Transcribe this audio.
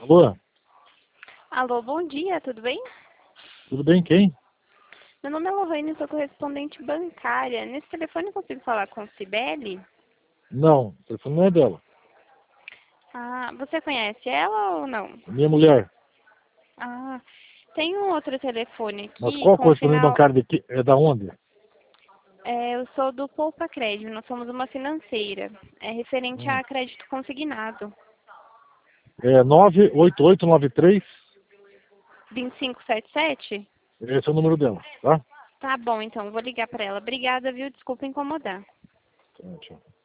Alô? Alô, bom dia, tudo bem? Tudo bem, quem? Meu nome é Lohane, sou correspondente bancária. Nesse telefone eu consigo falar com Cibele? Não, o telefone não é dela. Ah, você conhece ela ou não? Minha mulher. Ah, tem um outro telefone Mas aqui qual com o correspondente final... bancário daqui? É da onde? eu sou do Poupa Crédito, nós somos uma financeira. É referente Hum. a crédito consignado. É 98893. 2577? Esse é o número dela, tá? Tá bom, então, vou ligar para ela. Obrigada, viu? Desculpa incomodar. Tá, tchau.